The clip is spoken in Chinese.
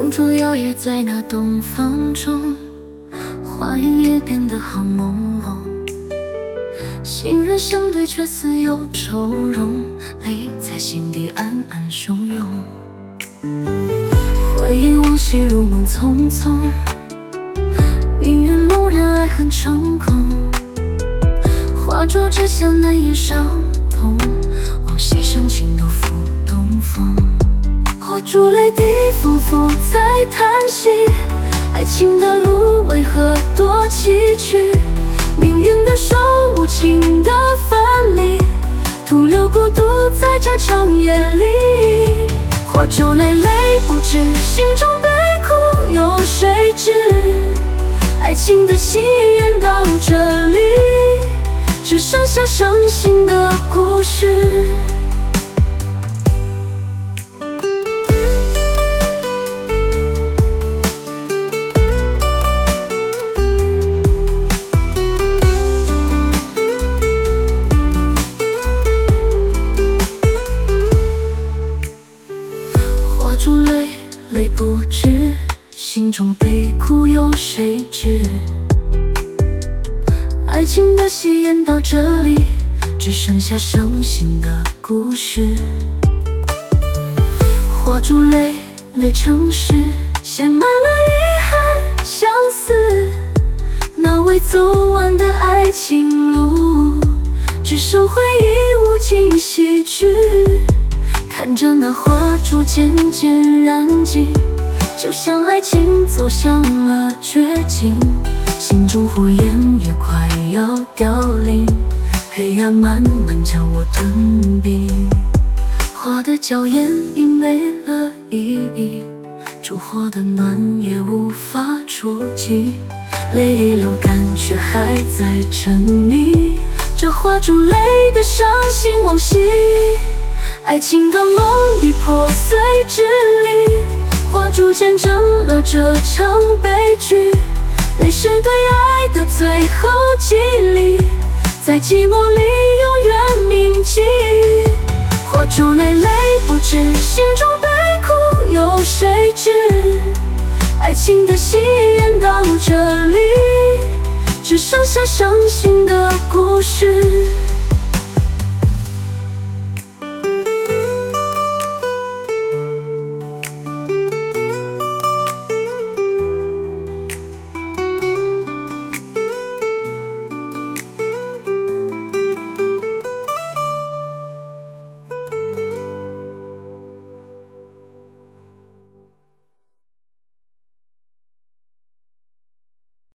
公主摇曳在那东方中，花影也变得好朦胧。心人相对，却似有愁容，泪在心底暗暗汹涌。回忆往昔，如梦匆匆，命运蓦然，爱恨成空。画桌之下，难言伤痛，往昔深情都付东风。火烛泪滴，仿佛在叹息，爱情的路为何多崎岖？命运的手无情的分离，徒留孤独在这长夜里。火烛泪泪不止，心中悲苦有谁知？爱情的戏演到这里，只剩下伤心的故事。火烛泪泪不止，心中悲苦有谁知？爱情的戏演到这里，只剩下伤心的故事。火烛泪泪成诗，写满了遗憾相思。那未走完的爱情路，只剩回忆无尽唏嘘。看着那花烛渐渐燃尽，就像爱情走向了绝境。心中火焰也快要凋零，黑暗慢慢将我吞并。花的娇艳已没了意义，烛火的暖也无法触及，泪已流干却还在沉溺。这画烛泪的伤心往昔，爱情的梦已破碎支离。画烛见证了这场悲剧，泪是对爱的最后激励，在寂寞里永远铭记。火烛泪泪不止，心中悲苦有谁知？爱情的戏演到这里，只剩下伤心的故事。